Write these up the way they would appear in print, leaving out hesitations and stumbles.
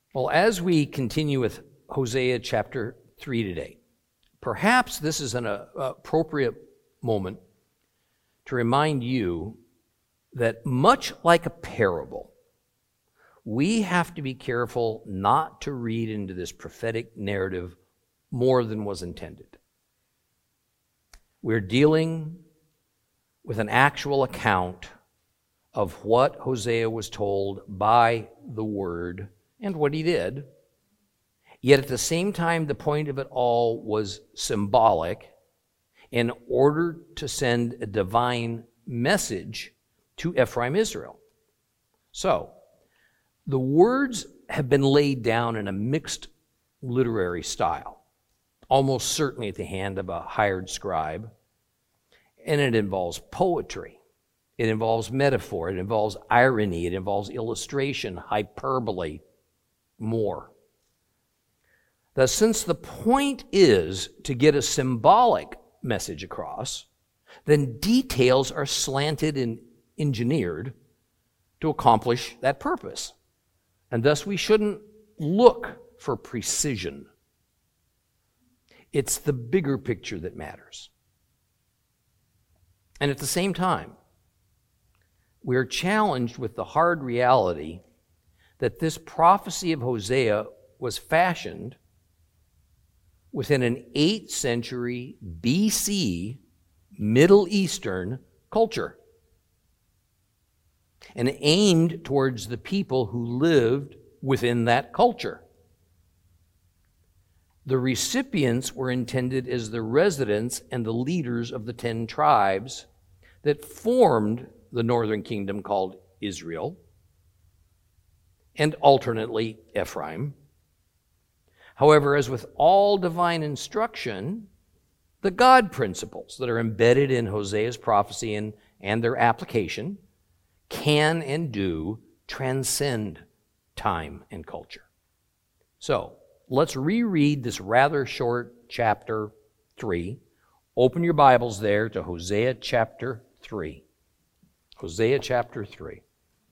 Well, as we continue with Hosea chapter 3 today, perhaps this is an appropriate moment to remind you that much like a parable, we have to be careful not to read into this prophetic narrative more than was intended. We're dealing with an actual account of what Hosea was told by the Word and what he did. Yet at the same time, the point of it all was symbolic in order to send a divine message to Ephraim, Israel. So, the words have been laid down in a mixed literary style, almost certainly at the hand of a hired scribe, and it involves poetry. It involves metaphor. It involves irony. It involves illustration, hyperbole, more. Thus, since the point is to get a symbolic message across, then details are slanted and engineered to accomplish that purpose. And thus, we shouldn't look for precision. It's the bigger picture that matters. And at the same time, we're challenged with the hard reality that this prophecy of Hosea was fashioned within an 8th century BC Middle Eastern culture and aimed towards the people who lived within that culture. The recipients were intended as the residents and the leaders of the 10 tribes that formed the northern kingdom called Israel, and alternately Ephraim. However, as with all divine instruction, the God principles that are embedded in Hosea's prophecy and their application can and do transcend time and culture. So, let's reread this rather short chapter 3. Open your Bibles there to Hosea chapter 3. Hosea chapter 3.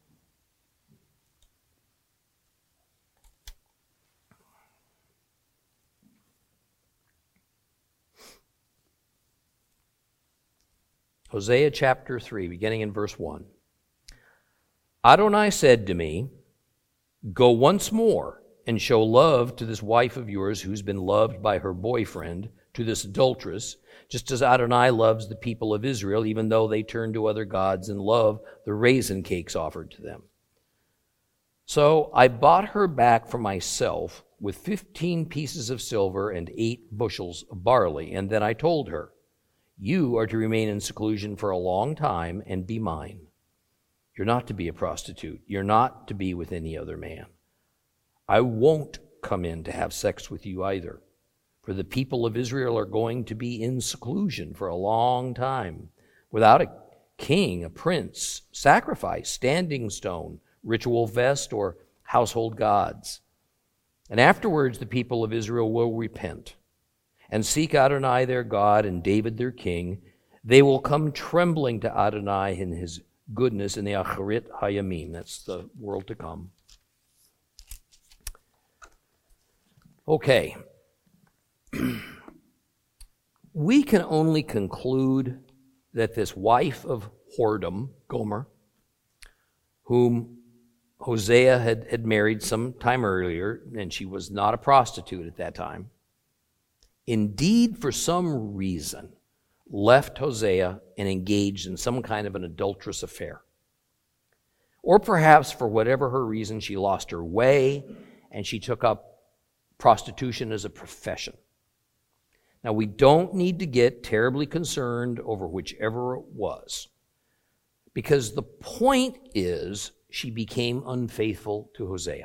Hosea chapter 3, beginning in verse 1. Adonai said to me, "Go once more and show love to this wife of yours who's been loved by her boyfriend, to this adulteress, just as Adonai loves the people of Israel, even though they turn to other gods and love the raisin cakes offered to them. So I bought her back for myself with 15 pieces of silver and 8 bushels of barley, and then I told her, 'You are to remain in seclusion for a long time and be mine. You're not to be a prostitute. You're not to be with any other man. I won't come in to have sex with you either. For the people of Israel are going to be in seclusion for a long time, without a king, a prince, sacrifice, standing stone, ritual vest, or household gods. And afterwards the people of Israel will repent and seek Adonai their God and David their king. They will come trembling to Adonai in his goodness in the Acharit Hayamim." That's the world to come. Okay. We can only conclude that this wife of whoredom, Gomer, whom Hosea had married some time earlier, and she was not a prostitute at that time, indeed, for some reason, left Hosea and engaged in some kind of an adulterous affair. Or perhaps for whatever her reason, she lost her way and she took up prostitution as a profession. Now, we don't need to get terribly concerned over whichever it was, because the point is she became unfaithful to Hosea.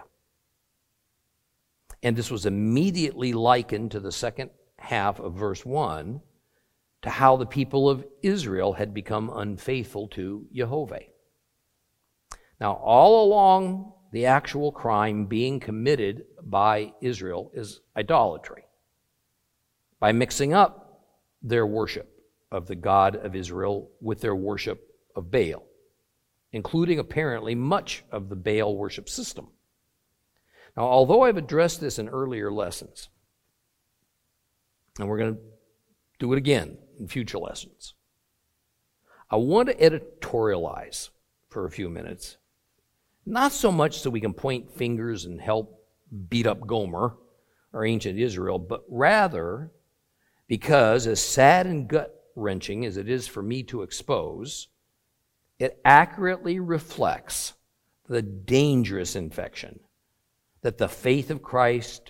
And this was immediately likened to the second half of verse 1, to how the people of Israel had become unfaithful to Jehovah. Now, all along the actual crime being committed by Israel is idolatry, by mixing up their worship of the God of Israel with their worship of Baal, including apparently much of the Baal worship system. Now, although I've addressed this in earlier lessons, and we're going to do it again in future lessons, I want to editorialize for a few minutes, not so much so we can point fingers and help beat up Gomer or ancient Israel, but rather because, as sad and gut-wrenching as it is for me to expose, it accurately reflects the dangerous infection that the faith of Christ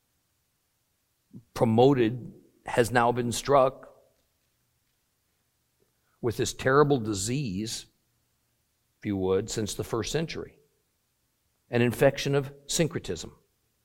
promoted has now been struck with this terrible disease, if you would, since the first century, an infection of syncretism.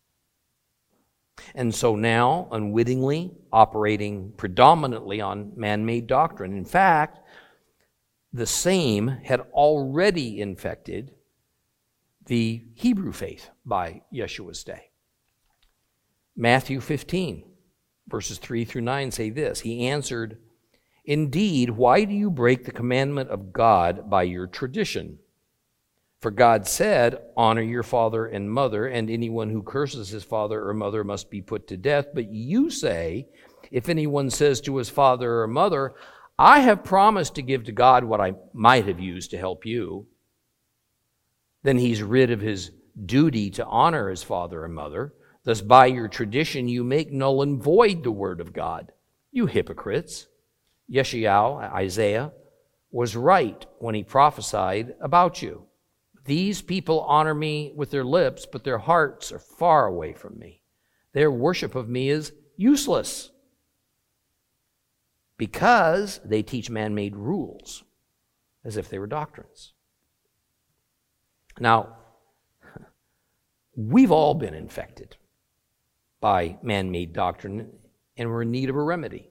And so now, unwittingly, operating predominantly on man-made doctrine. In fact, the same had already infected the Hebrew faith by Yeshua's day. Matthew 15, verses 3 through 9 say this. He answered, "Indeed, why do you break the commandment of God by your tradition? For God said, 'Honor your father and mother,' and anyone who curses his father or mother must be put to death. But you say, if anyone says to his father or mother, 'I have promised to give to God what I might have used to help you,' then he's rid of his duty to honor his father and mother. Thus by your tradition you make null and void the word of God. You hypocrites." Yeshayahu, Isaiah, was right when he prophesied about you. "These people honor me with their lips, but their hearts are far away from me. Their worship of me is useless, because they teach man-made rules as if they were doctrines." Now, we've all been infected by man-made doctrine, and we're in need of a remedy.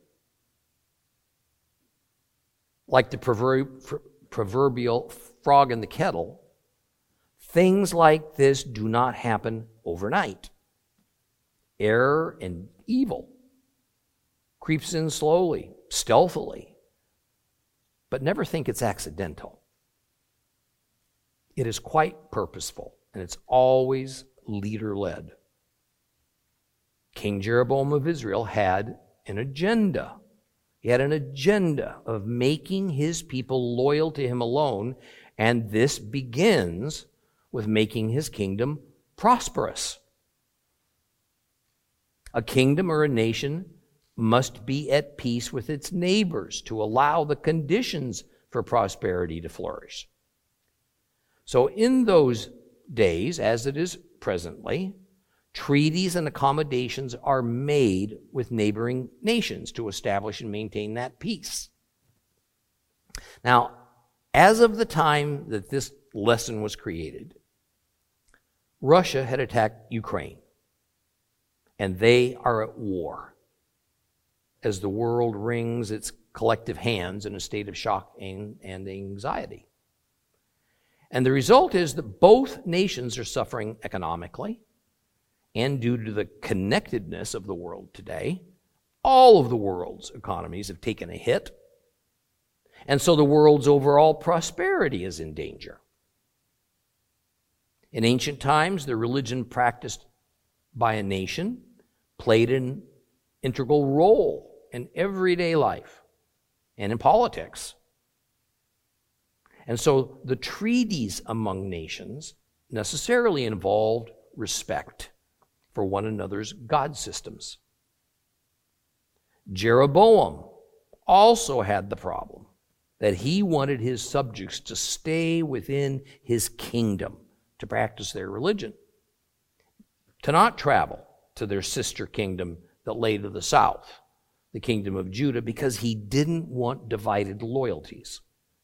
Like the proverbial frog in the kettle, things like this do not happen overnight. Error and evil creeps in slowly, stealthily, but never think it's accidental. It is quite purposeful, and it's always leader-led. King Jeroboam of Israel had an agenda. He had an agenda of making his people loyal to him alone, and this begins with making his kingdom prosperous. A kingdom or a nation must be at peace with its neighbors to allow the conditions for prosperity to flourish. So in those days, as it is presently, treaties and accommodations are made with neighboring nations to establish and maintain that peace. Now, as of the time that this lesson was created, Russia had attacked Ukraine, and they are at war as the world wrings its collective hands in a state of shock and anxiety. And the result is that both nations are suffering economically, and due to the connectedness of the world today, all of the world's economies have taken a hit, and so the world's overall prosperity is in danger. In ancient times, the religion practiced by a nation played an integral role in everyday life and in politics. And so the treaties among nations necessarily involved respect for one another's god systems. Jeroboam also had the problem that he wanted his subjects to stay within his kingdom to practice their religion, to not travel to their sister kingdom that lay to the south, the kingdom of Judah, because he didn't want divided loyalties.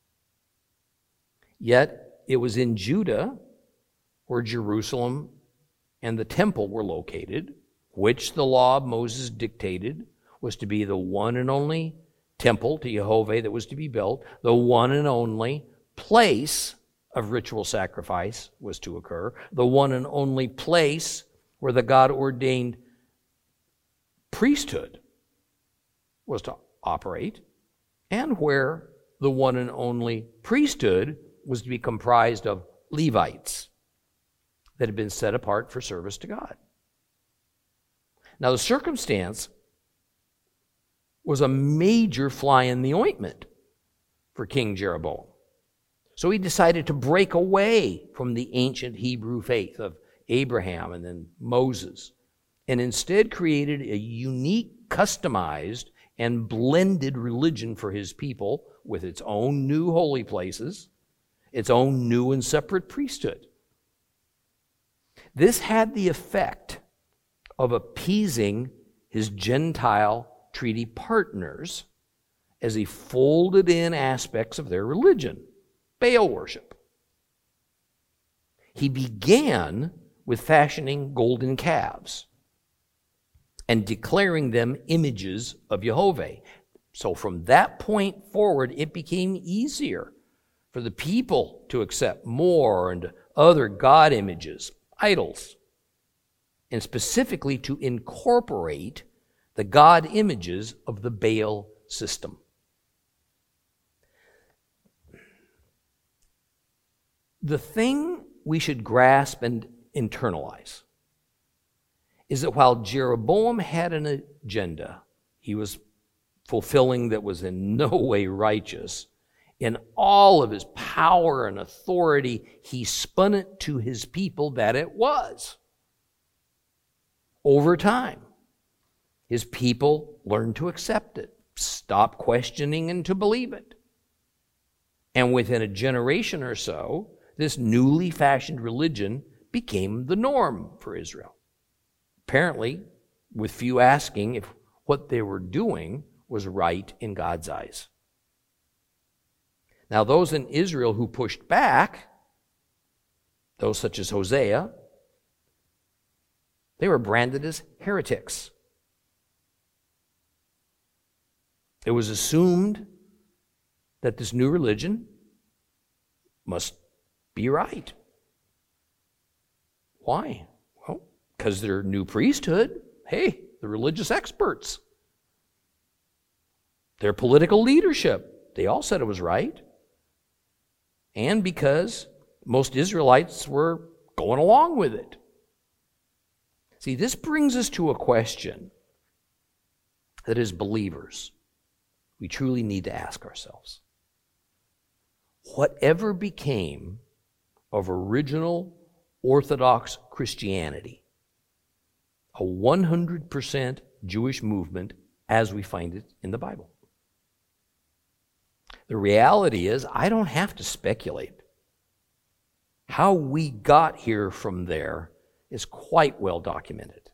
Yet it was in Judah where Jerusalem and the temple were located, which the law of Moses dictated was to be the one and only temple to Jehovah that was to be built, the one and only place of ritual sacrifice was to occur, the one and only place where the God-ordained priesthood was to operate, and where the one and only priesthood was to be comprised of Levites. that had been set apart for service to God. Now, the circumstance was a major fly in the ointment for King Jeroboam. So he decided to break away from the ancient Hebrew faith of Abraham and then Moses, and instead created a unique, customized, and blended religion for his people with its own new holy places, its own new and separate priesthood. This had the effect of appeasing his Gentile treaty partners as he folded in aspects of their religion, Baal worship. He began with fashioning golden calves and declaring them images of Jehovah. So from that point forward, it became easier for the people to accept more and other god images, idols, and specifically to incorporate the god images of the Baal system. The thing we should grasp and internalize is that while Jeroboam had an agenda he was fulfilling that was in no way righteous, in all of his power and authority, he spun it to his people that it was. Over time, his people learned to accept it, stop questioning and to believe it. And within a generation or so, this newly fashioned religion became the norm for Israel. Apparently, with few asking if what they were doing was right in God's eyes. Now, those in Israel who pushed back, those such as Hosea, they were branded as heretics. It was assumed that this new religion must be right. Why? Well, because they're new priesthood. Hey, the religious experts. Their political leadership. They all said it was right. And because most Israelites were going along with it. See, this brings us to a question that as believers, we truly need to ask ourselves. Whatever became of original Orthodox Christianity, a 100% Jewish movement as we find it in the Bible? The reality is, I don't have to speculate. How we got here from there is quite well documented.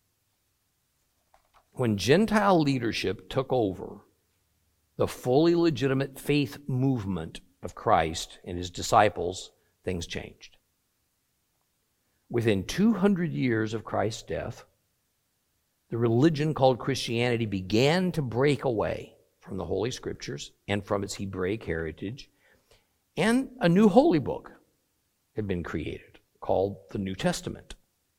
When Gentile leadership took over the fully legitimate faith movement of Christ and his disciples, things changed. Within 200 years of Christ's death, the religion called Christianity began to break away from the Holy Scriptures and from its Hebraic heritage, and a new holy book had been created called the New Testament.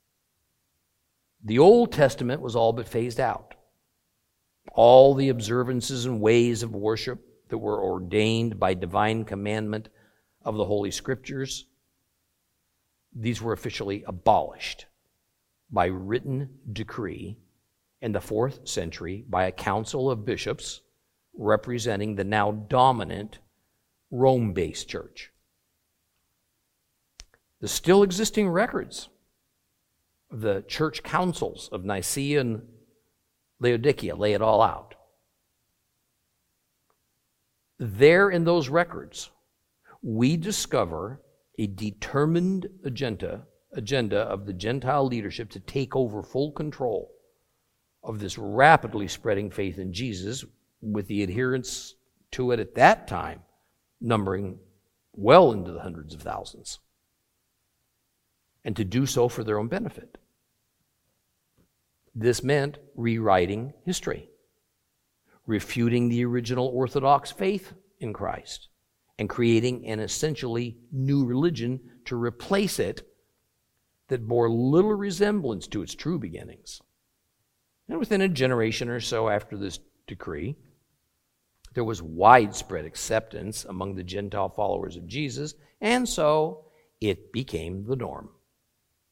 The Old Testament was all but phased out. All the observances and ways of worship that were ordained by divine commandment of the Holy Scriptures, these were officially abolished by written decree in the 4th century by a council of bishops representing the now dominant Rome-based church. The still existing records of the church councils of Nicaea and Laodicea lay it all out. There in those records, we discover a determined agenda of the Gentile leadership to take over full control of this rapidly spreading faith in Jesus, with the adherents to it at that time numbering well into the hundreds of thousands, and to do so for their own benefit. This meant rewriting history, refuting the original Orthodox faith in Christ, and creating an essentially new religion to replace it that bore little resemblance to its true beginnings. And within a generation or so after this decree, there was widespread acceptance among the Gentile followers of Jesus, and so it became the norm.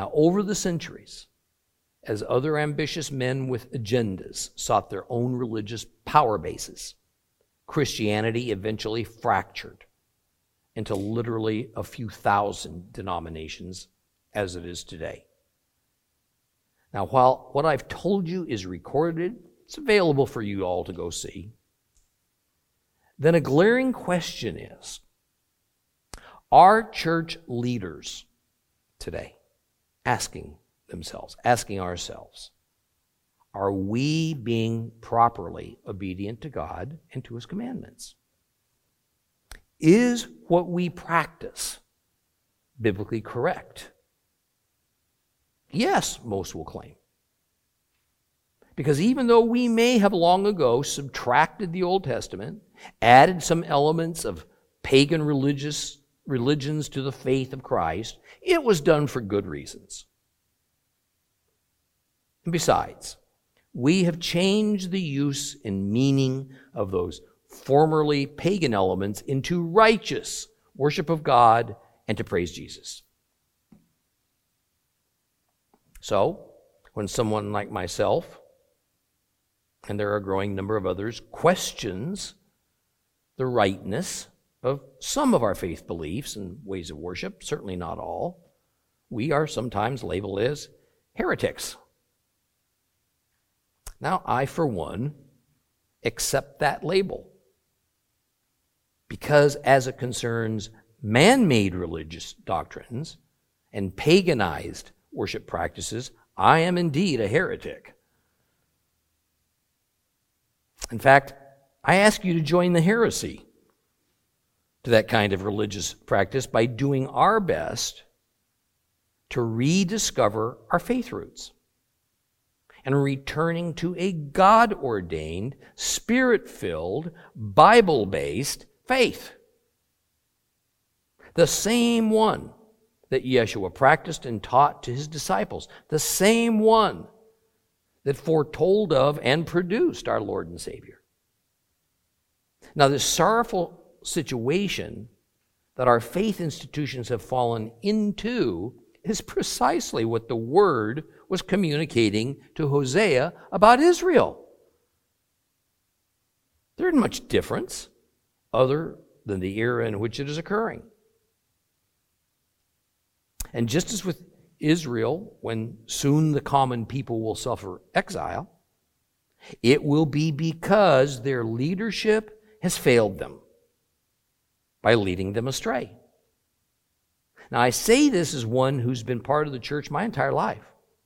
Now, over the centuries, as other ambitious men with agendas sought their own religious power bases, Christianity eventually fractured into literally a few thousand denominations as it is today. Now, while what I've told you is recorded, it's available for you all to go see, then a glaring question is, are church leaders today asking ourselves, are we being properly obedient to God and to His commandments? Is what we practice biblically correct? Yes, most will claim. Because even though we may have long ago subtracted the Old Testament, added some elements of pagan religions to the faith of Christ, it was done for good reasons. And besides, we have changed the use and meaning of those formerly pagan elements into righteous worship of God and to praise Jesus. So, when someone like myself, and there are a growing number of others, questions the rightness of some of our faith beliefs and ways of worship, certainly not all, we are sometimes labeled as heretics. Now, I, for one, accept that label because as it concerns man-made religious doctrines and paganized worship practices, I am indeed a heretic. In fact, I ask you to join the heresy to that kind of religious practice by doing our best to rediscover our faith roots and returning to a God-ordained, Spirit-filled, Bible-based faith. The same one that Yeshua practiced and taught to his disciples. The same one that foretold of and produced our Lord and Savior. Now, this sorrowful situation that our faith institutions have fallen into is precisely what the Word was communicating to Hosea about Israel. There isn't much difference other than the era in which it is occurring. And just as with Israel, when soon the common people will suffer exile, it will be because their leadership has failed them by leading them astray. Now, I say this as one who's been part of the church my entire life.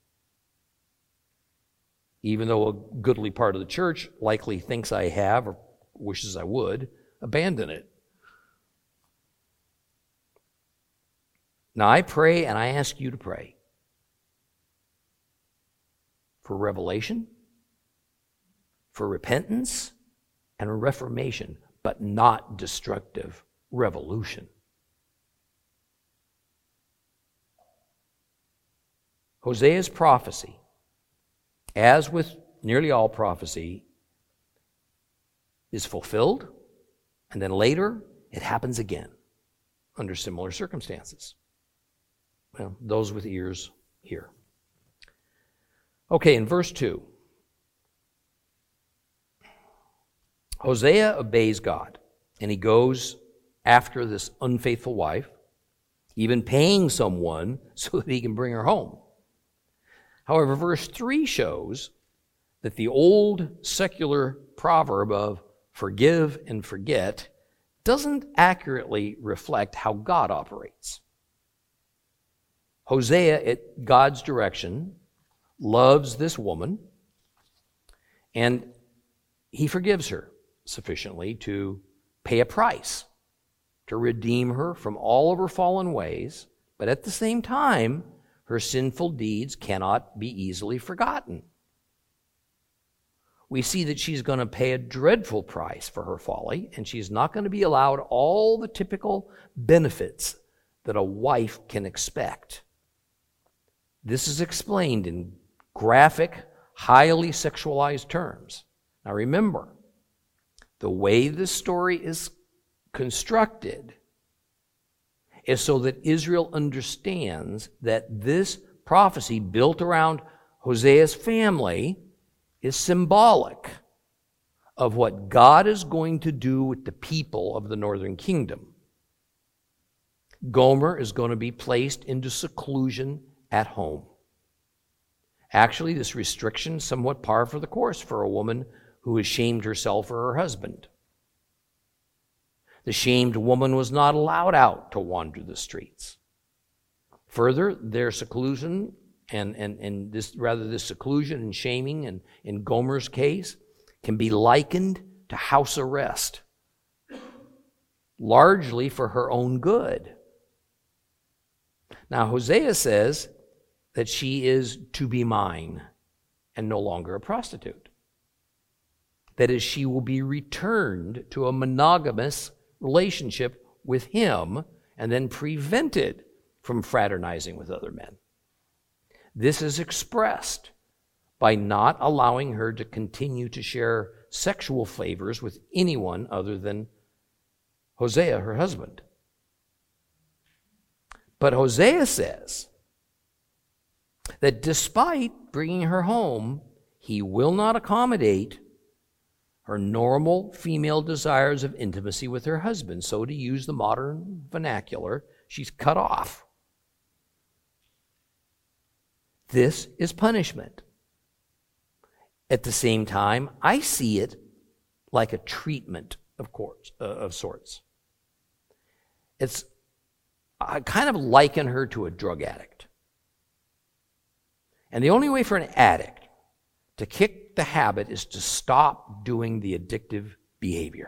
Even though a goodly part of the church likely thinks I have, or wishes I would, abandon it. Now, I pray and I ask you to pray for revelation, for repentance, and a reformation, but not destructive revolution. Hosea's prophecy, as with nearly all prophecy, is fulfilled, and then later it happens again under similar circumstances. Well, those with ears hear. Okay, in verse 2, Hosea obeys God, and he goes after this unfaithful wife, even paying someone so that he can bring her home. However, verse 3 shows that the old secular proverb of forgive and forget doesn't accurately reflect how God operates. Hosea, at God's direction, loves this woman, and he forgives her sufficiently to pay a price to redeem her from all of her fallen ways, but at the same time, her sinful deeds cannot be easily forgotten. We see that she's going to pay a dreadful price for her folly, and she's not going to be allowed all the typical benefits that a wife can expect. This is explained in graphic, highly sexualized terms. Now remember, the way this story is constructed is so that Israel understands that this prophecy built around Hosea's family is symbolic of what God is going to do with the people of the northern kingdom. Gomer is going to be placed into seclusion at home. Actually, this restriction is somewhat par for the course for a woman who has shamed herself or her husband. The shamed woman was not allowed out to wander the streets. Further, their seclusion and this seclusion and shaming, and in Gomer's case, can be likened to house arrest, largely for her own good. Now, Hosea says that she is to be mine and no longer a prostitute. That is, she will be returned to a monogamous relationship with him and then prevented from fraternizing with other men. This is expressed by not allowing her to continue to share sexual favors with anyone other than Hosea, her husband. But Hosea says that despite bringing her home, he will not accommodate her normal female desires of intimacy with her husband. So, to use the modern vernacular, she's cut off. This is punishment. At the same time, I see it like a treatment of sorts. I kind of liken her to a drug addict. And the only way for an addict to kick the habit is to stop doing the addictive behavior.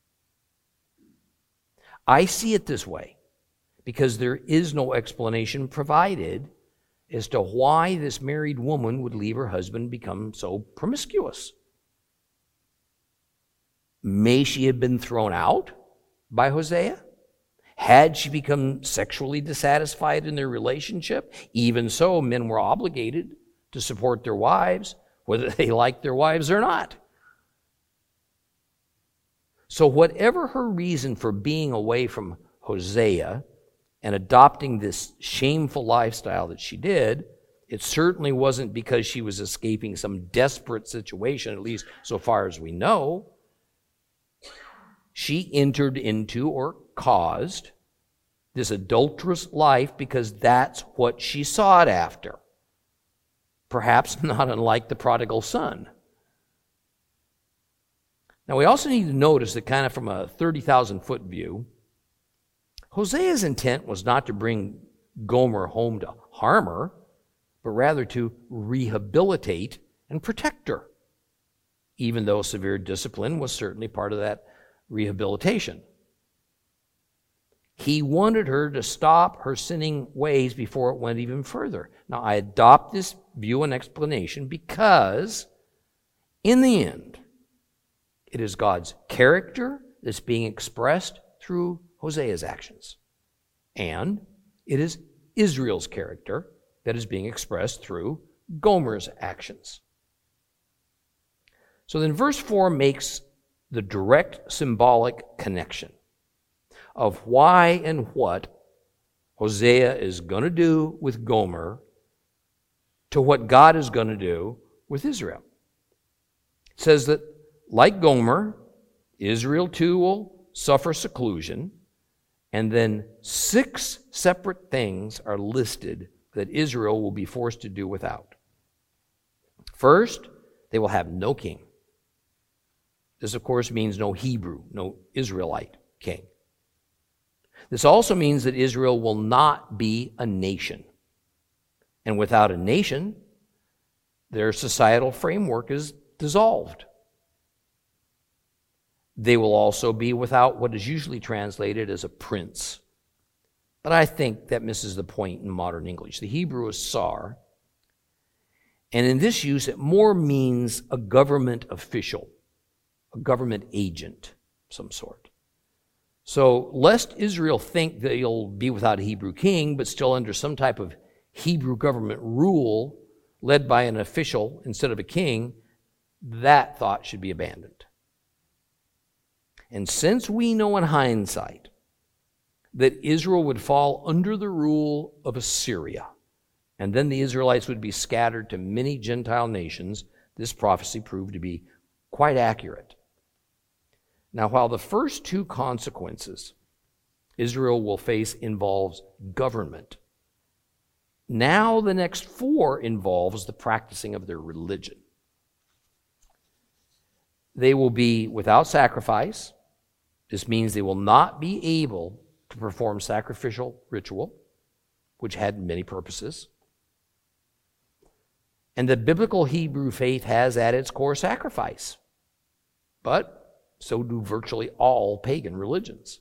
I see it this way because there is no explanation provided as to why this married woman would leave her husband and become so promiscuous. May she have been thrown out by Hosea? Had she become sexually dissatisfied in their relationship? Even so, men were obligated to support their wives, whether they liked their wives or not. So whatever her reason for being away from Hosea and adopting this shameful lifestyle that she did, it certainly wasn't because she was escaping some desperate situation, at least so far as we know. She entered into or caused this adulterous life because that's what she sought after. Perhaps not unlike the prodigal son. Now, we also need to notice that kind of from a 30,000-foot view, Hosea's intent was not to bring Gomer home to harm her, but rather to rehabilitate and protect her, even though severe discipline was certainly part of that rehabilitation. He wanted her to stop her sinning ways before it went even further. Now, I adopt this view and explanation because, in the end, it is God's character that's being expressed through Hosea's actions. And it is Israel's character that is being expressed through Gomer's actions. So then verse 4 makes the direct symbolic connection of why and what Hosea is going to do with Gomer to what God is going to do with Israel. It says that, like Gomer, Israel too will suffer seclusion, and then 6 separate things are listed that Israel will be forced to do without. First, they will have no king. This, of course, means no Hebrew, no Israelite king. This also means that Israel will not be a nation. And without a nation, their societal framework is dissolved. They will also be without what is usually translated as a prince. But I think that misses the point in modern English. The Hebrew is sar, and in this use it more means a government official, a government agent of some sort. So, lest Israel think that you'll be without a Hebrew king, but still under some type of Hebrew government rule led by an official instead of a king, that thought should be abandoned. And since we know in hindsight that Israel would fall under the rule of Assyria and then the Israelites would be scattered to many Gentile nations. This prophecy proved to be quite accurate. Now, while the first two consequences Israel will face involves government, now the next four involves the practicing of their religion. They will be without sacrifice. This means they will not be able to perform sacrificial ritual, which had many purposes. And the biblical Hebrew faith has at its core sacrifice. But so do virtually all pagan religions.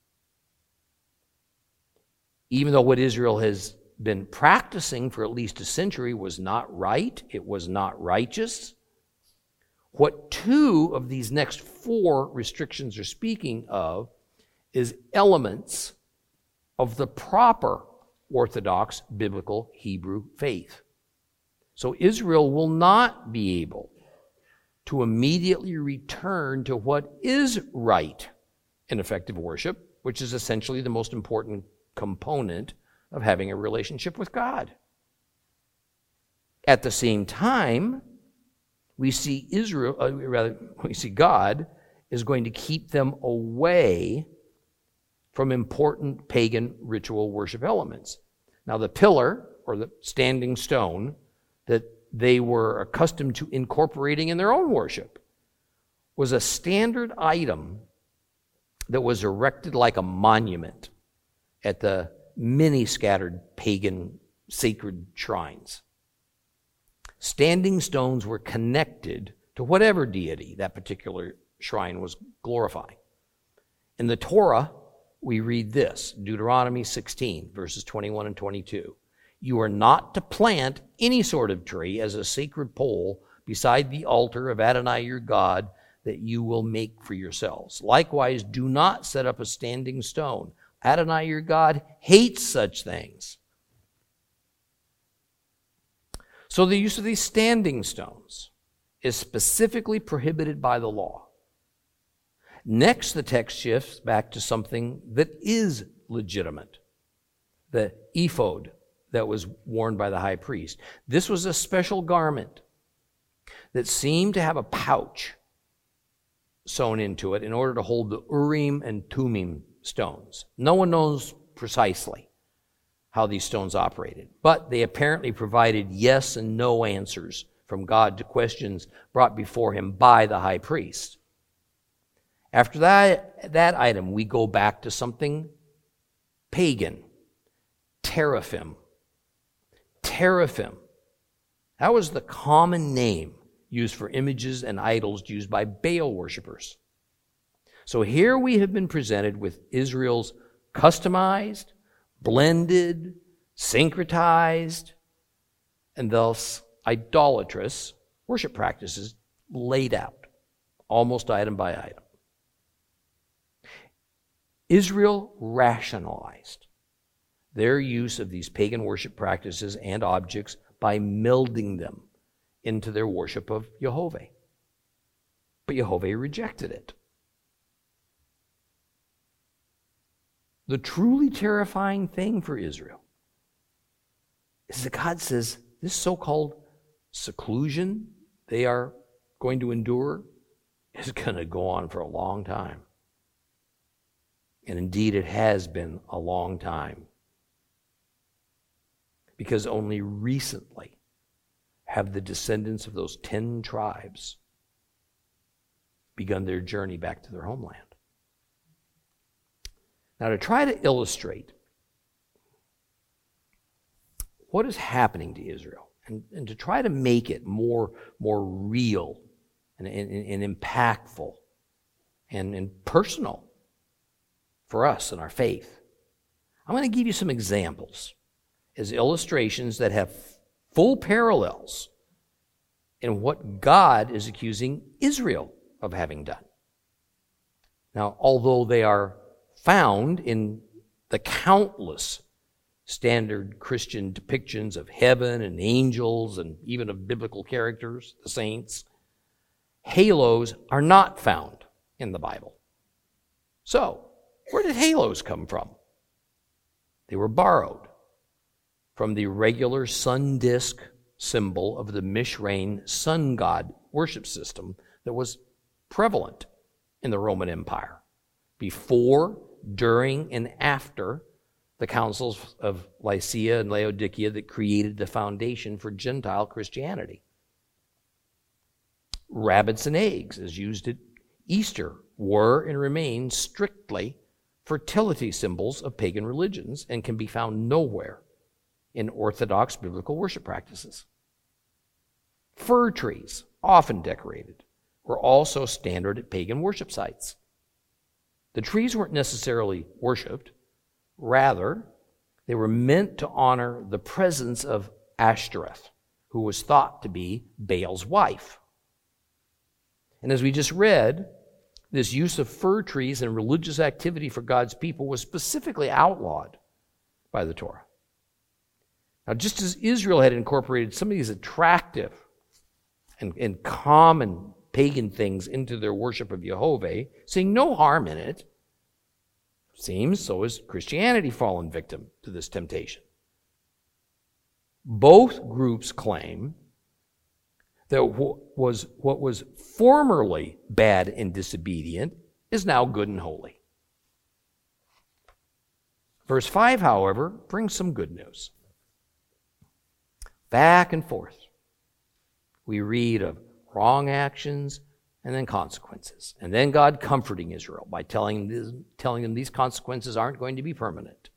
Even though what Israel has been practicing for at least a century was not right, it was not righteous, what two of these next four restrictions are speaking of is elements of the proper Orthodox biblical Hebrew faith. So Israel will not be able to immediately return to what is right in effective worship, which is essentially the most important component of having a relationship with God. At the same time, we see God is going to keep them away from important pagan ritual worship elements. Now, the pillar, or the standing stone, that they were accustomed to incorporating in their own worship, was a standard item that was erected like a monument at the many scattered pagan sacred shrines. Standing stones were connected to whatever deity that particular shrine was glorifying. In the Torah, we read this, Deuteronomy 16, verses 21 and 22. You are not to plant any sort of tree as a sacred pole beside the altar of Adonai your God that you will make for yourselves. Likewise, do not set up a standing stone. Adonai your God hates such things. So the use of these standing stones is specifically prohibited by the law. Next, the text shifts back to something that is legitimate, the ephod that was worn by the high priest. This was a special garment that seemed to have a pouch sewn into it in order to hold the Urim and Thummim stones. No one knows precisely how these stones operated, but they apparently provided yes and no answers from God to questions brought before him by the high priest. After that item, we go back to something pagan, teraphim. Teraphim. That was the common name used for images and idols used by Baal worshipers. So here we have been presented with Israel's customized, blended, syncretized, and thus idolatrous worship practices laid out, almost item by item. Israel rationalized their use of these pagan worship practices and objects by melding them into their worship of Jehovah. But Jehovah rejected it. The truly terrifying thing for Israel is that God says this so-called seclusion they are going to endure is going to go on for a long time. And indeed, it has been a long time. Because only recently have the descendants of those 10 tribes begun their journey back to their homeland. Now, to try to illustrate what is happening to Israel and to try to make it more real and impactful and personal for us and our faith, I'm going to give you some examples as illustrations that have full parallels in what God is accusing Israel of having done. Now, although they are found in the countless standard Christian depictions of heaven and angels and even of biblical characters, the saints, halos are not found in the Bible. So, where did halos come from? They were borrowed. from the regular sun disk symbol of the Mishrain sun god worship system that was prevalent in the Roman Empire before, during, and after the councils of Lycia and Laodicea that created the foundation for Gentile Christianity. Rabbits and eggs, as used at Easter, were and remain strictly fertility symbols of pagan religions and can be found nowhere in Orthodox biblical worship practices. Fir trees, often decorated, were also standard at pagan worship sites. The trees weren't necessarily worshipped. Rather, they were meant to honor the presence of Ashtoreth, who was thought to be Baal's wife. And as we just read, this use of fir trees in religious activity for God's people was specifically outlawed by the Torah. Now, just as Israel had incorporated some of these attractive and common pagan things into their worship of Jehovah, seeing no harm in it, seems so has Christianity fallen victim to this temptation. Both groups claim that what was formerly bad and disobedient is now good and holy. Verse 5, however, brings some good news. Back and forth, we read of wrong actions and then consequences. And then God comforting Israel by telling them these consequences aren't going to be permanent.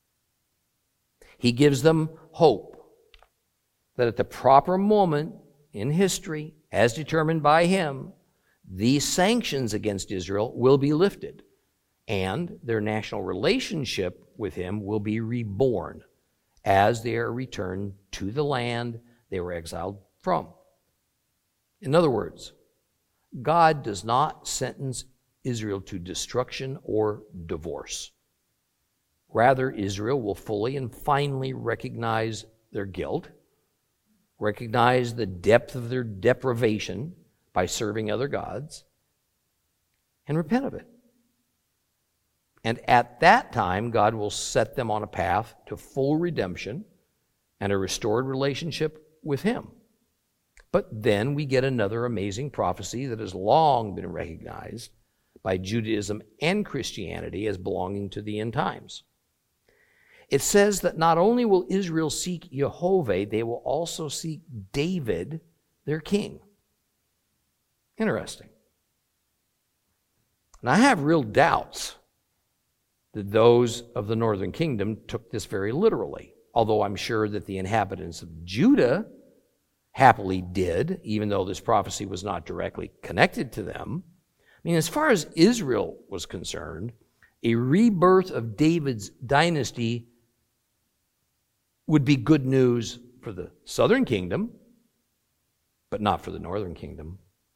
He gives them hope that at the proper moment in history, as determined by Him, these sanctions against Israel will be lifted, and their national relationship with Him will be reborn as they are returned to the land they were exiled from. In other words, God does not sentence Israel to destruction or divorce. Rather, Israel will fully and finally recognize their guilt, recognize the depth of their deprivation by serving other gods, and repent of it. And at that time, God will set them on a path to full redemption and a restored relationship with Him. But then we get another amazing prophecy that has long been recognized by Judaism and Christianity as belonging to the end times. It says that not only will Israel seek Jehovah, they will also seek David, their king. Interesting. And I have real doubts that those of the northern kingdom took this very literally, although I'm sure that the inhabitants of Judah happily did, even though this prophecy was not directly connected to them. I mean, as far as Israel was concerned, a rebirth of David's dynasty would be good news for the southern kingdom, but not for the northern kingdom.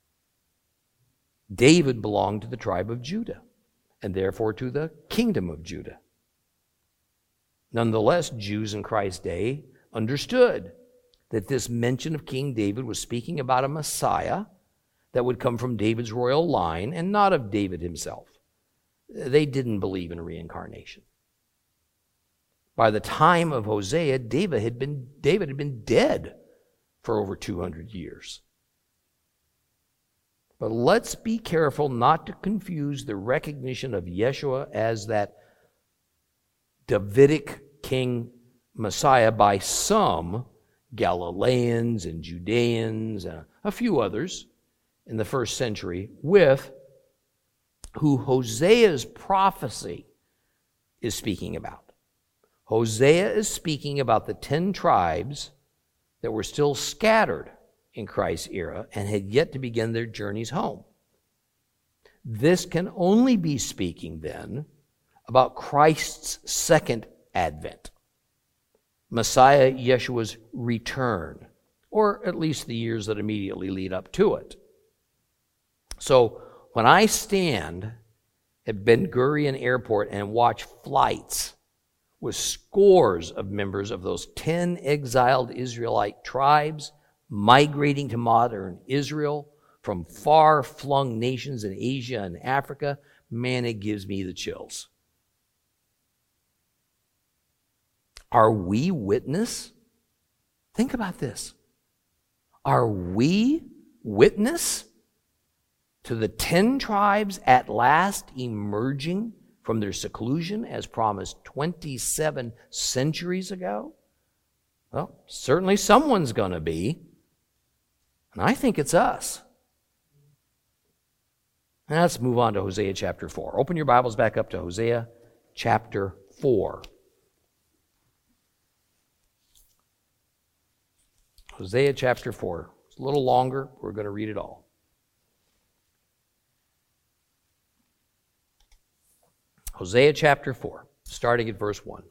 David belonged to the tribe of Judah, and therefore to the kingdom of Judah. Nonetheless, Jews in Christ's day understood that this mention of King David was speaking about a Messiah that would come from David's royal line and not of David himself. They didn't believe in reincarnation. By the time of Hosea, David had been dead for over 200 years. But let's be careful not to confuse the recognition of Yeshua as that Davidic king Messiah by some Galileans and Judeans and a few others in the first century with who Hosea's prophecy is speaking about. Hosea is speaking about the 10 tribes that were still scattered in Christ's era and had yet to begin their journeys home. This can only be speaking then about Christ's second advent, Messiah Yeshua's return, or at least the years that immediately lead up to it. So when I stand at Ben Gurion Airport and watch flights with scores of members of those 10 exiled Israelite tribes migrating to modern Israel from far-flung nations in Asia and Africa, man, it gives me the chills. Are we witness? Think about this. Are we witness to the 10 tribes at last emerging from their seclusion as promised 27 centuries ago? Well, certainly someone's going to be. And I think it's us. Now let's move on to Hosea chapter 4. Open your Bibles back up to Hosea chapter 4. Hosea chapter 4. It's a little longer. We're going to read it all. Hosea chapter 4, starting at verse 1.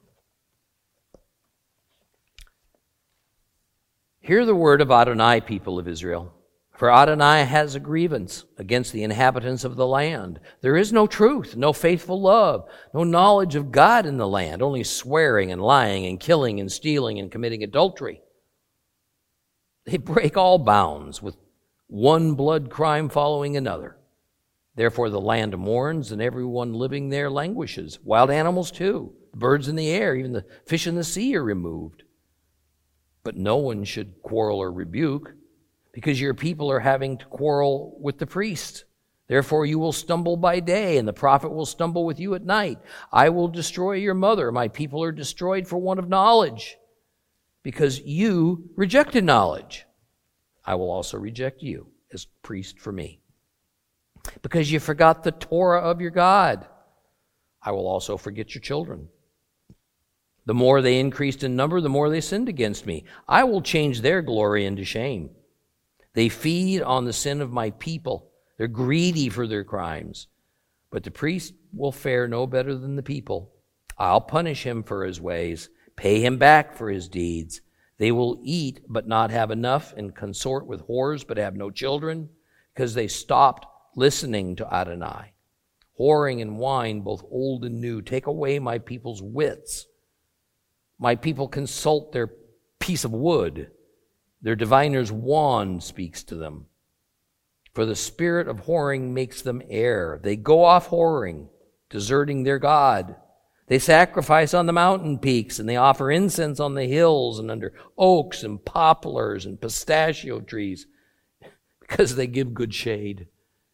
Hear the word of Adonai, people of Israel. For Adonai has a grievance against the inhabitants of the land. There is no truth, no faithful love, no knowledge of God in the land, only swearing and lying and killing and stealing and committing adultery. They break all bounds with one blood crime following another. Therefore the land mourns and everyone living there languishes. Wild animals too, birds in the air, even the fish in the sea are removed. But no one should quarrel or rebuke, because your people are having to quarrel with the priest. Therefore you will stumble by day, and the prophet will stumble with you at night. I will destroy your mother. My people are destroyed for want of knowledge, because you rejected knowledge. I will also reject you as priest for me. Because you forgot the Torah of your God, I will also forget your children. The more they increased in number, the more they sinned against me. I will change their glory into shame. They feed on the sin of my people. They're greedy for their crimes. But the priest will fare no better than the people. I'll punish him for his ways, pay him back for his deeds. They will eat but not have enough, and consort with whores but have no children, because they stopped listening to Adonai. Whoring and wine, both old and new, take away my people's wits. My people consult their piece of wood. Their diviner's wand speaks to them. For the spirit of whoring makes them err. They go off whoring, deserting their God. They sacrifice on the mountain peaks, and they offer incense on the hills and under oaks and poplars and pistachio trees, because they give good shade.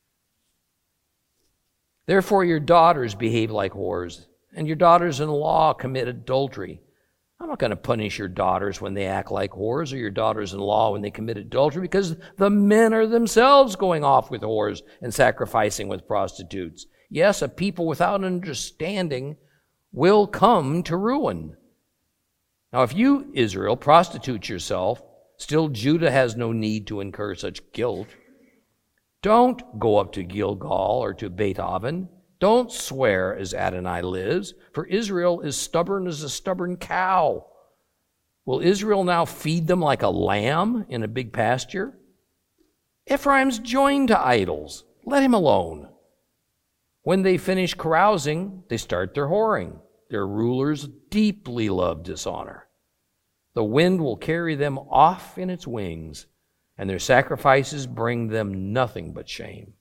Therefore your daughters behave like whores, and your daughters-in-law commit adultery. I'm not going to punish your daughters when they act like whores, or your daughters-in-law when they commit adultery, because the men are themselves going off with whores and sacrificing with prostitutes. Yes, a people without understanding will come to ruin. Now, if you, Israel, prostitute yourself, still Judah has no need to incur such guilt. Don't go up to Gilgal or to Beit Aven. Don't swear as Adonai lives, for Israel is stubborn as a stubborn cow. Will Israel now feed them like a lamb in a big pasture? Ephraim's joined to idols. Let him alone. When they finish carousing, they start their whoring. Their rulers deeply love dishonor. The wind will carry them off in its wings, and their sacrifices bring them nothing but shame.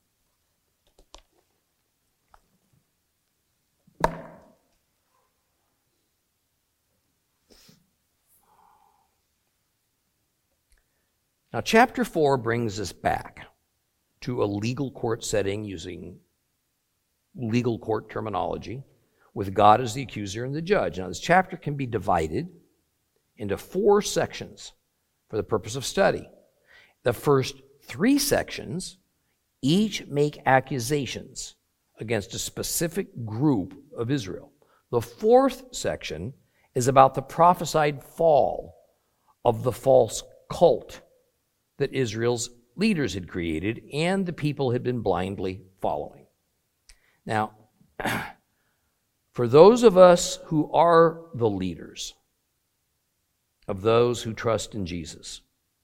Now, chapter 4 brings us back to a legal court setting using legal court terminology, with God as the accuser and the judge. Now, this chapter can be divided into 4 sections for the purpose of study. The first 3 sections each make accusations against a specific group of Israel. The 4th section is about the prophesied fall of the false cult that Israel's leaders had created and the people had been blindly following. Now, for those of us who are the leaders of those who trust in Jesus,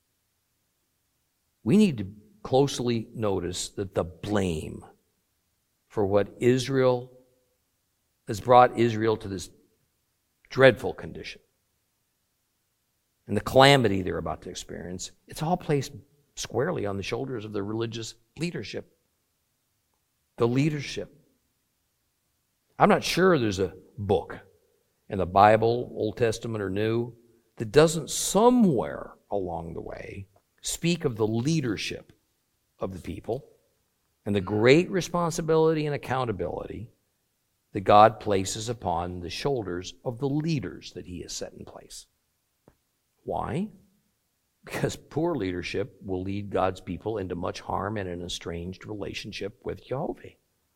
we need to closely notice that the blame for what Israel has brought Israel to this dreadful condition and the calamity they're about to experience, it's all placed squarely on the shoulders of the religious leadership. The leadership. I'm not sure there's a book in the Bible, Old Testament or New, that doesn't somewhere along the way speak of the leadership of the people and the great responsibility and accountability that God places upon the shoulders of the leaders that he has set in place. Why? Because poor leadership will lead God's people into much harm and an estranged relationship with Jehovah.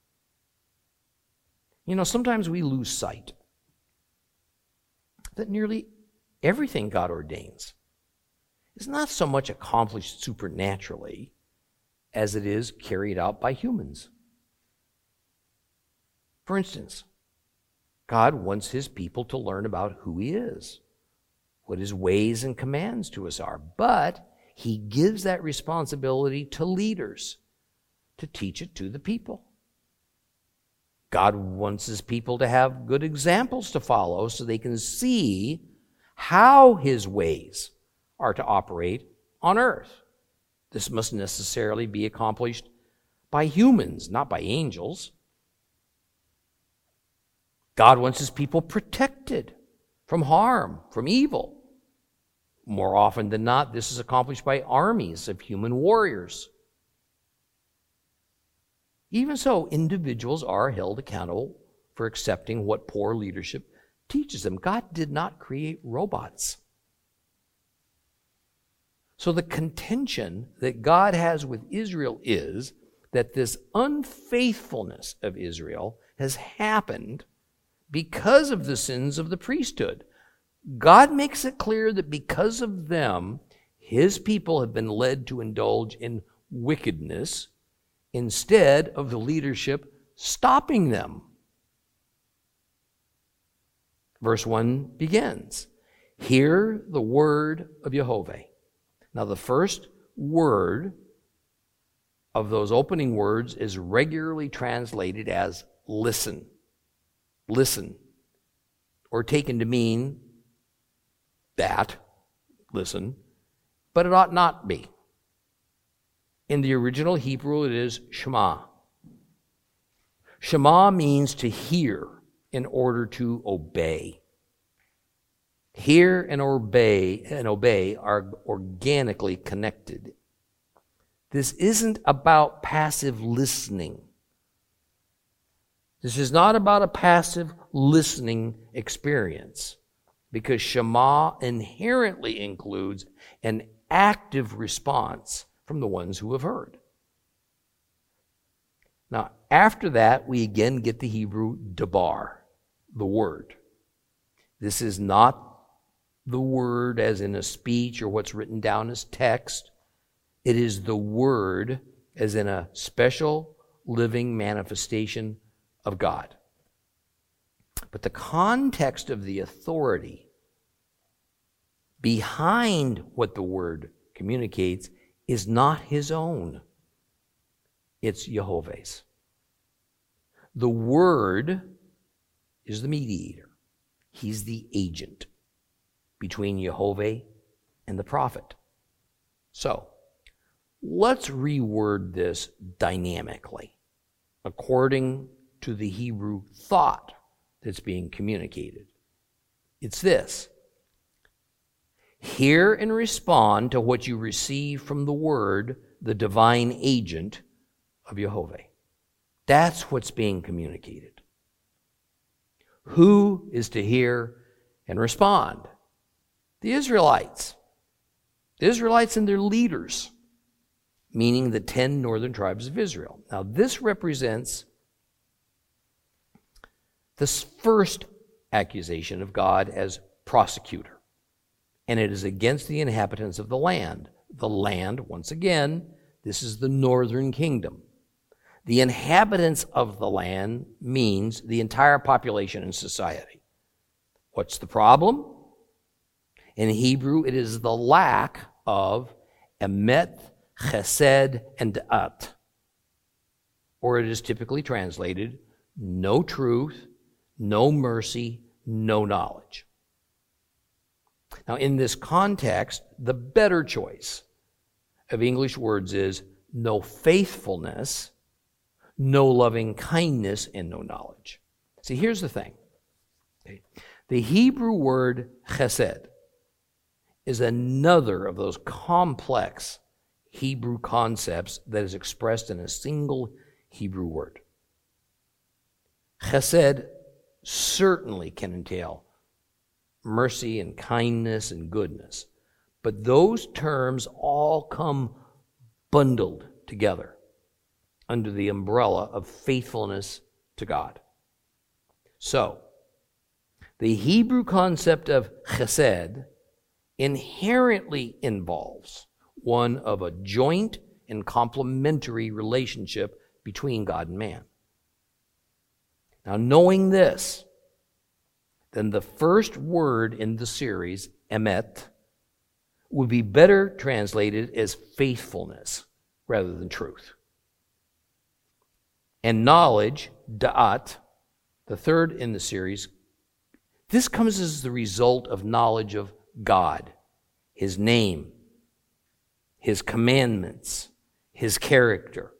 You know, sometimes we lose sight that nearly everything God ordains is not so much accomplished supernaturally as it is carried out by humans. For instance, God wants his people to learn about who he is, what his ways and commands to us are, but he gives that responsibility to leaders to teach it to the people. God wants his people to have good examples to follow so they can see how his ways are to operate on earth. This must necessarily be accomplished by humans, not by angels. God wants his people protected from harm, from evil. More often than not, this is accomplished by armies of human warriors. Even so, individuals are held accountable for accepting what poor leadership teaches them. God did not create robots. So the contention that God has with Israel is that this unfaithfulness of Israel has happened because of the sins of the priesthood. God makes it clear that because of them, his people have been led to indulge in wickedness instead of the leadership stopping them. Verse 1 begins, "Hear the word of Jehovah." Now the first word of those opening words is regularly translated as listen. Listen, or taken to mean that, listen, but it ought not be. In the original Hebrew, it is Shema. Shema means to hear in order to obey. Hear and obey are organically connected. This isn't about passive listening. This is not about a passive listening experience, because Shema inherently includes an active response from the ones who have heard. Now, after that, we again get the Hebrew dabar, the word. This is not the word as in a speech or what's written down as text. It is the word as in a special living manifestation of God. But the context of the authority behind what the word communicates is not his own. It's Jehovah's. The word is the mediator. He's the agent between Jehovah and the prophet. So, let's reword this dynamically according to the Hebrew thought that's being communicated. It's this: hear and respond to what you receive from the word, the divine agent of Jehovah. That's what's being communicated. Who is to hear and respond? The Israelites. The Israelites and their leaders, meaning the 10 northern tribes of Israel. Now, this represents the first accusation of God as prosecutor, and it is against the inhabitants of the land. The land, once again, this is the northern kingdom. The inhabitants of the land means the entire population and society. What's the problem? In Hebrew, it is the lack of emet, chesed, and da'at, or it is typically translated no truth, no mercy, no knowledge. Now, in this context, the better choice of English words is no faithfulness, no loving kindness, and no knowledge. See, here's the thing. Okay? The Hebrew word chesed is another of those complex Hebrew concepts that is expressed in a single Hebrew word. Chesed certainly can entail mercy and kindness and goodness, but those terms all come bundled together under the umbrella of faithfulness to God. So, the Hebrew concept of chesed inherently involves one of a joint and complementary relationship between God and man. Now, knowing this, then the first word in the series, emet, would be better translated as faithfulness rather than truth. And knowledge, da'at, the third in the series, this comes as the result of knowledge of God, His name, His commandments, His character.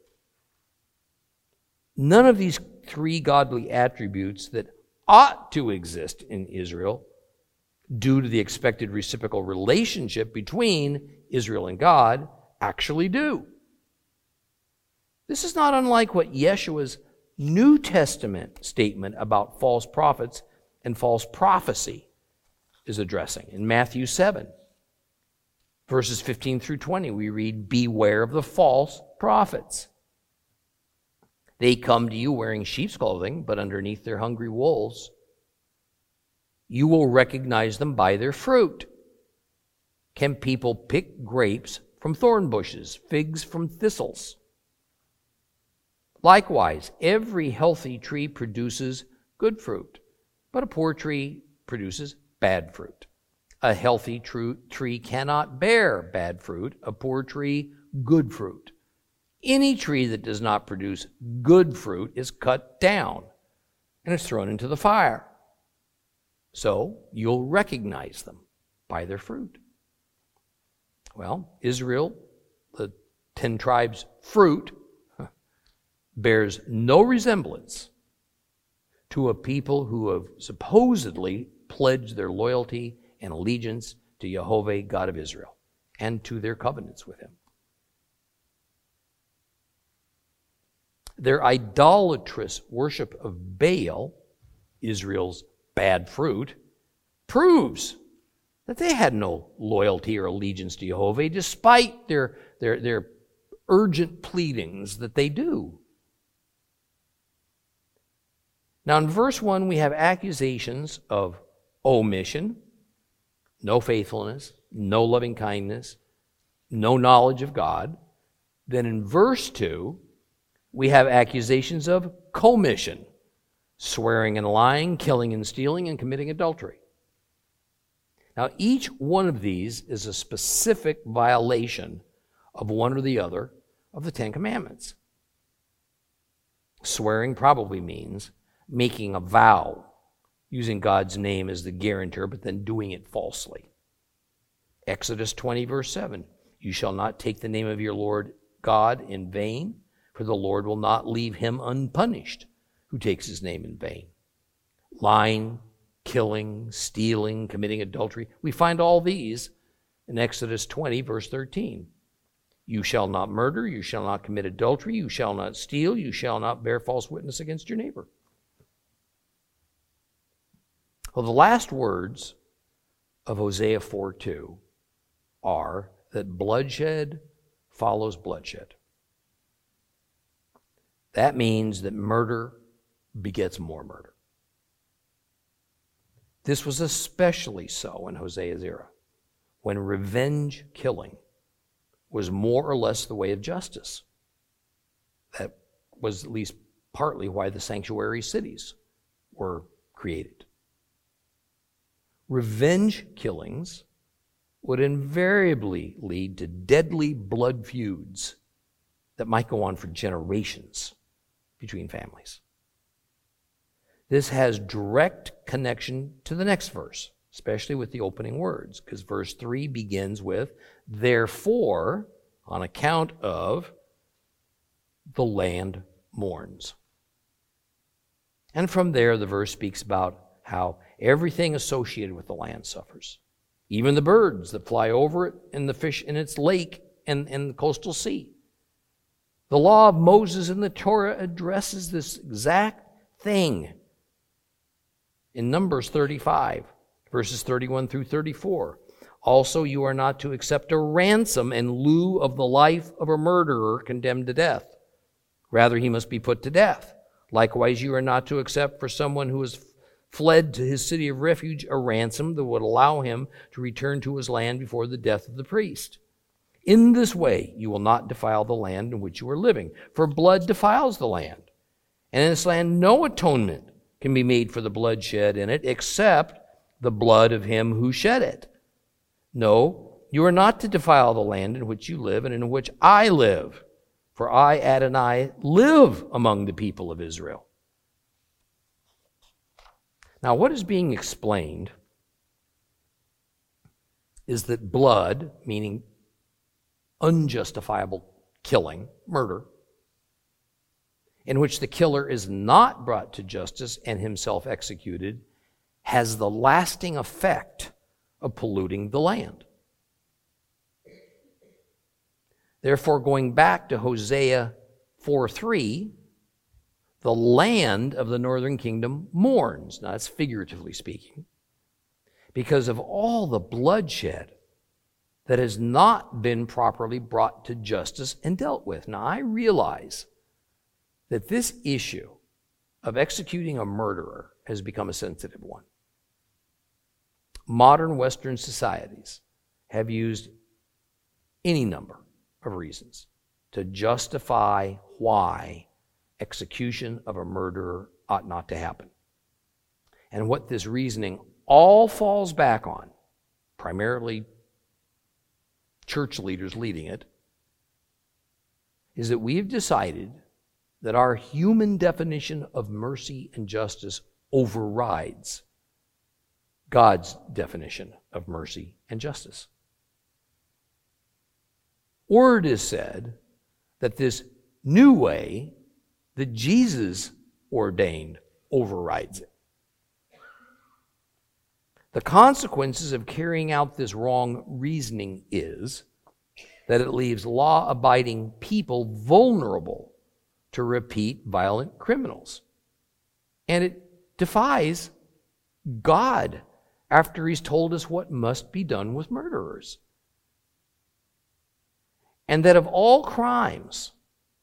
None of these three godly attributes that ought to exist in Israel due to the expected reciprocal relationship between Israel and God actually do. This is not unlike what Yeshua's New Testament statement about false prophets and false prophecy is addressing. In Matthew 7, verses 15 through 20, we read, "Beware of the false prophets. They come to you wearing sheep's clothing, but underneath they're hungry wolves. You will recognize them by their fruit. Can people pick grapes from thorn bushes, figs from thistles? Likewise, every healthy tree produces good fruit, but a poor tree produces bad fruit. A healthy tree cannot bear bad fruit, a poor tree good fruit. Any tree that does not produce good fruit is cut down and is thrown into the fire. So you'll recognize them by their fruit." Well, Israel, the 10 tribes' fruit, bears no resemblance to a people who have supposedly pledged their loyalty and allegiance to Jehovah, God of Israel, and to their covenants with Him. Their idolatrous worship of Baal, Israel's bad fruit, proves that they had no loyalty or allegiance to Jehovah, despite their urgent pleadings that they do. Now, in verse 1, we have accusations of omission, no faithfulness, no loving kindness, no knowledge of God. Then in verse 2, we have accusations of commission, swearing and lying, killing and stealing, and committing adultery. Now, each one of these is a specific violation of one or the other of the 10 Commandments. Swearing probably means making a vow, using God's name as the guarantor, but then doing it falsely. Exodus 20, verse 7, "You shall not take the name of your Lord God in vain, for the Lord will not leave him unpunished who takes his name in vain." Lying, killing, stealing, committing adultery, we find all these in Exodus 20, verse 13. "You shall not murder, you shall not commit adultery, you shall not steal, you shall not bear false witness against your neighbor." Well, the last words of Hosea 4:2 are that bloodshed follows bloodshed. That means that murder begets more murder. This was especially so in Hosea's era, when revenge killing was more or less the way of justice. That was at least partly why the sanctuary cities were created. Revenge killings would invariably lead to deadly blood feuds that might go on for generations between families. This has direct connection to the next verse, especially with the opening words, because verse 3 begins with, "Therefore, on account of, the land mourns." And from there, the verse speaks about how Everything associated with the land suffers. Even the birds that fly over it and the fish in its lake and the coastal sea. The law of Moses in the Torah addresses this exact thing. In Numbers 35, verses 31 through 34. Also, you are not to accept a ransom in lieu of the life of a murderer condemned to death. Rather, he must be put to death. Likewise, you are not to accept for someone who has fled to his city of refuge a ransom that would allow him to return to his land before the death of the priest. In this way, you will not defile the land in which you are living, for blood defiles the land. And in this land, no atonement can be made for the blood shed in it, except the blood of him who shed it. No, you are not to defile the land in which you live and in which I live, for I, Adonai, live among the people of Israel. Now, what is being explained is that blood, meaning unjustifiable killing, murder, in which the killer is not brought to justice and himself executed, has the lasting effect of polluting the land. Therefore, going back to Hosea 4:3, the land of the northern kingdom mourns. Now, that's figuratively speaking, because of all the bloodshed that has not been properly brought to justice and dealt with. Now, I realize that this issue of executing a murderer has become a sensitive one. Modern Western societies have used any number of reasons to justify why execution of a murderer ought not to happen. And what this reasoning all falls back on, primarily church leaders leading it, is that we have decided that our human definition of mercy and justice overrides God's definition of mercy and justice. Or it is said that this new way that Jesus ordained overrides it. The consequences of carrying out this wrong reasoning is that it leaves law-abiding people vulnerable to repeat violent criminals. And it defies God after he's told us what must be done with murderers. And that of all crimes,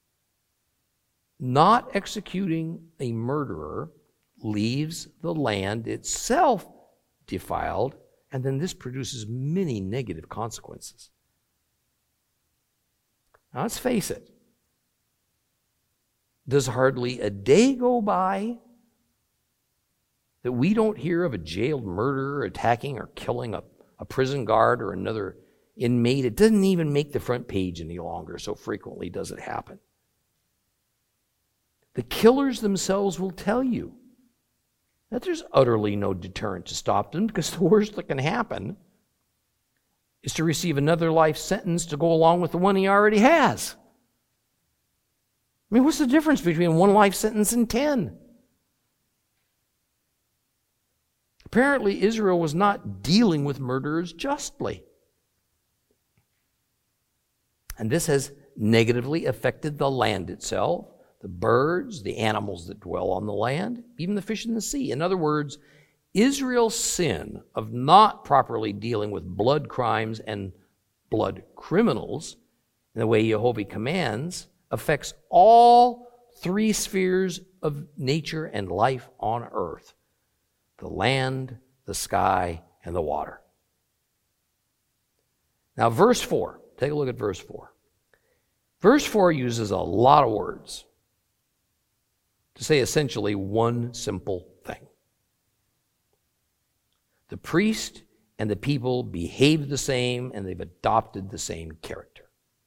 not executing a murderer leaves the land itself defiled, and then this produces many negative consequences. Now let's face it. Does hardly a day go by that we don't hear of a jailed murderer attacking or killing a prison guard or another inmate? It doesn't even make the front page any longer, so frequently does it happen. The killers themselves will tell you that there's utterly no deterrent to stop them, because the worst that can happen is to receive another life sentence to go along with the one he already has. I mean, what's the difference between one life sentence and 10? Apparently, Israel was not dealing with murderers justly. And this has negatively affected the land itself, the birds, the animals that dwell on the land, even the fish in the sea. In other words, Israel's sin of not properly dealing with blood crimes and blood criminals in the way Jehovah commands affects all three spheres of nature and life on earth: the land, the sky, and the water. Now, verse 4. Take a look at verse 4. Verse 4 uses a lot of words to say essentially one simple thing. The priest and the people behave the same, and they've adopted the same character.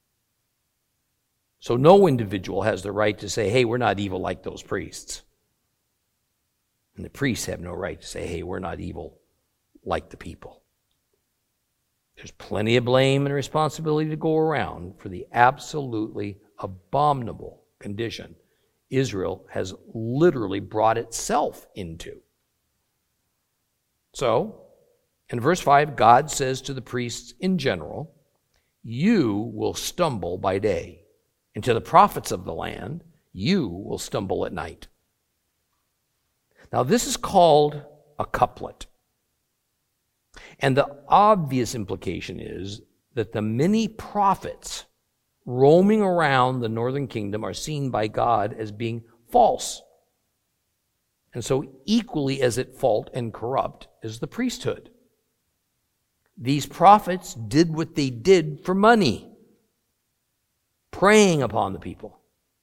So no individual has the right to say, hey, we're not evil like those priests. And the priests have no right to say, hey, we're not evil like the people. There's plenty of blame and responsibility to go around for the absolutely abominable condition Israel has literally brought itself into. So, in verse 5, God says to the priests in general, you will stumble by day, and to the prophets of the land, you will stumble at night. Now, this is called a couplet. And the obvious implication is that the many prophets roaming around the northern kingdom are seen by God as being false. And so equally as at fault and corrupt is the priesthood. These prophets did what they did for money, preying upon the people.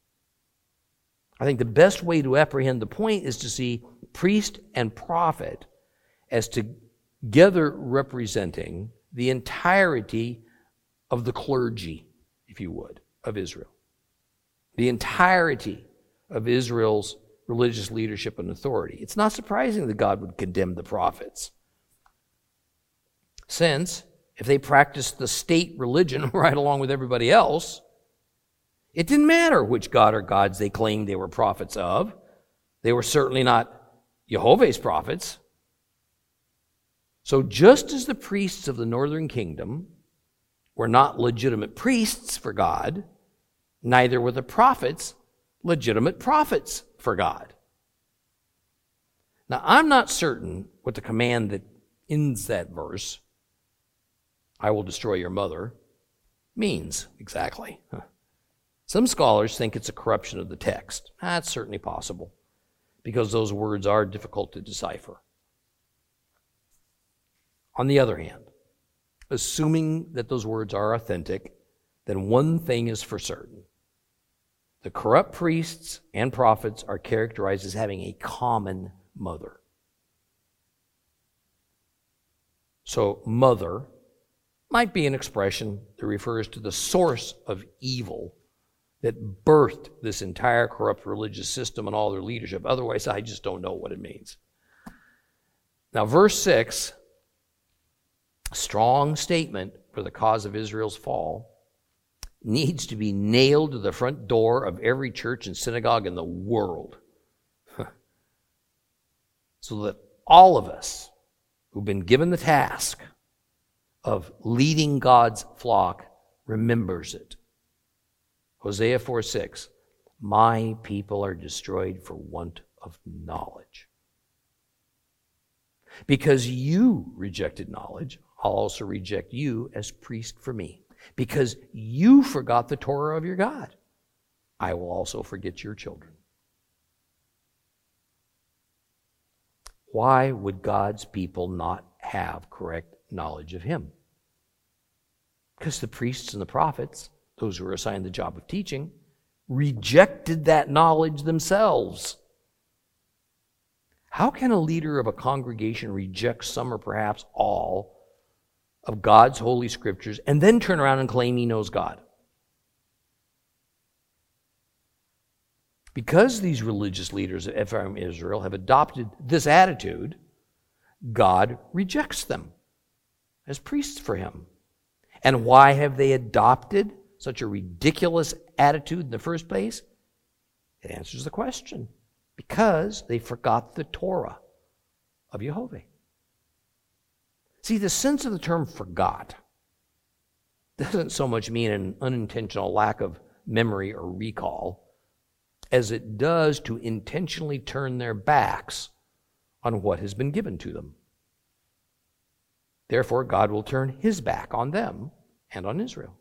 I think the best way to apprehend the point is to see priest and prophet as together representing the entirety of the clergy, if you would, of Israel. The entirety of Israel's religious leadership and authority. It's not surprising that God would condemn the prophets, since if they practiced the state religion right along with everybody else, it didn't matter which god or gods they claimed they were prophets of. They were certainly not Jehovah's prophets. So just as the priests of the northern kingdom were not legitimate priests for God, neither were the prophets legitimate prophets for God. Now, I'm not certain what the command that ends that verse, I will destroy your mother, means exactly. Some scholars think it's a corruption of the text. That's certainly possible, because those words are difficult to decipher. On the other hand, assuming that those words are authentic, then one thing is for certain. The corrupt priests and prophets are characterized as having a common mother. So, mother might be an expression that refers to the source of evil that birthed this entire corrupt religious system and all their leadership. Otherwise, I just don't know what it means. Now, verse 6, strong statement for the cause of Israel's fall, needs to be nailed to the front door of every church and synagogue in the world. So that all of us who've been given the task of leading God's flock remembers it. Hosea 4:6, my people are destroyed for want of knowledge. Because you rejected knowledge, I'll also reject you as priest for me. Because you forgot the Torah of your God, I will also forget your children. Why would God's people not have correct knowledge of Him? Because the priests and the prophets, those who were assigned the job of teaching, rejected that knowledge themselves. How can a leader of a congregation reject some or perhaps all of God's holy scriptures and then turn around and claim he knows God? Because these religious leaders of Ephraim Israel have adopted this attitude, God rejects them as priests for Him. And why have they adopted such a ridiculous attitude in the first place? It answers the question. Because they forgot the Torah of Jehovah. See, the sense of the term forgot doesn't so much mean an unintentional lack of memory or recall as it does to intentionally turn their backs on what has been given to them. Therefore, God will turn His back on them and on Israel.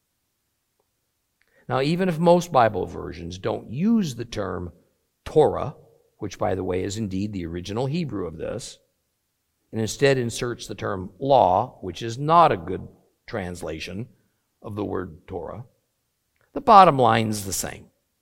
Now, even if most Bible versions don't use the term Torah, which, by the way, is indeed the original Hebrew of this, and instead inserts the term law, which is not a good translation of the word Torah, the bottom line is the same.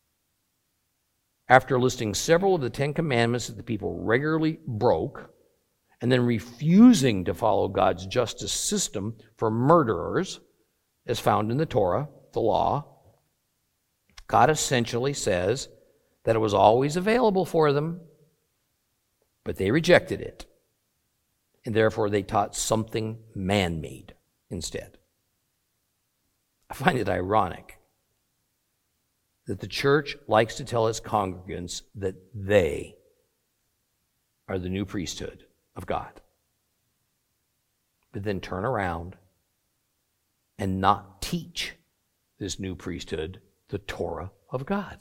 After listing several of the 10 commandments that the people regularly broke, and then refusing to follow God's justice system for murderers, as found in the Torah, the law, God essentially says that it was always available for them, but they rejected it. And therefore they taught something man-made instead. I find it ironic that the church likes to tell its congregants that they are the new priesthood of God. but then turn around and not teach this new priesthood the Torah of God.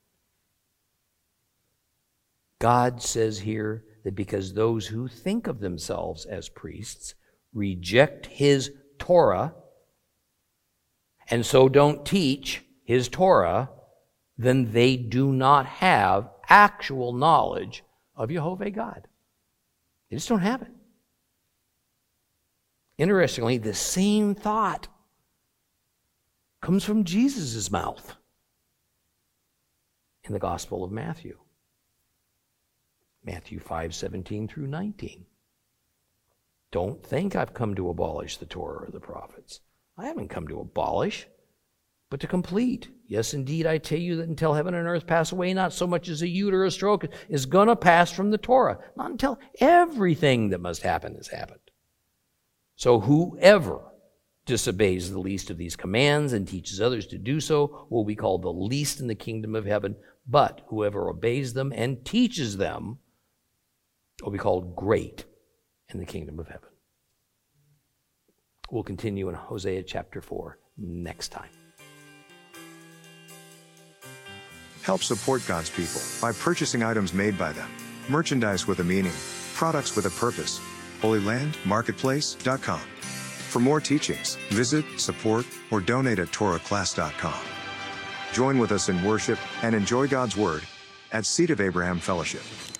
God says here that because those who think of themselves as priests reject his Torah and so don't teach his Torah, then they do not have actual knowledge of Jehovah God. They just don't have it. Interestingly, the same thought comes from Jesus' mouth in the Gospel of Matthew. Matthew 5:17 through 19. Don't think I've come to abolish the Torah or the prophets. I haven't come to abolish, but to complete. Yes, indeed, I tell you that until heaven and earth pass away, not so much as a jot or a stroke is going to pass from the Torah. Not until everything that must happen has happened. So whoever disobeys the least of these commands and teaches others to do so will be called the least in the kingdom of heaven. But whoever obeys them and teaches them will be called great in the kingdom of heaven. We'll continue in Hosea chapter 4 next time. Help support God's people by purchasing items made by them, merchandise with a meaning, products with a purpose. HolyLandMarketplace.com. For more teachings, visit, support, or donate at TorahClass.com. Join with us in worship and enjoy God's Word at Seed of Abraham Fellowship.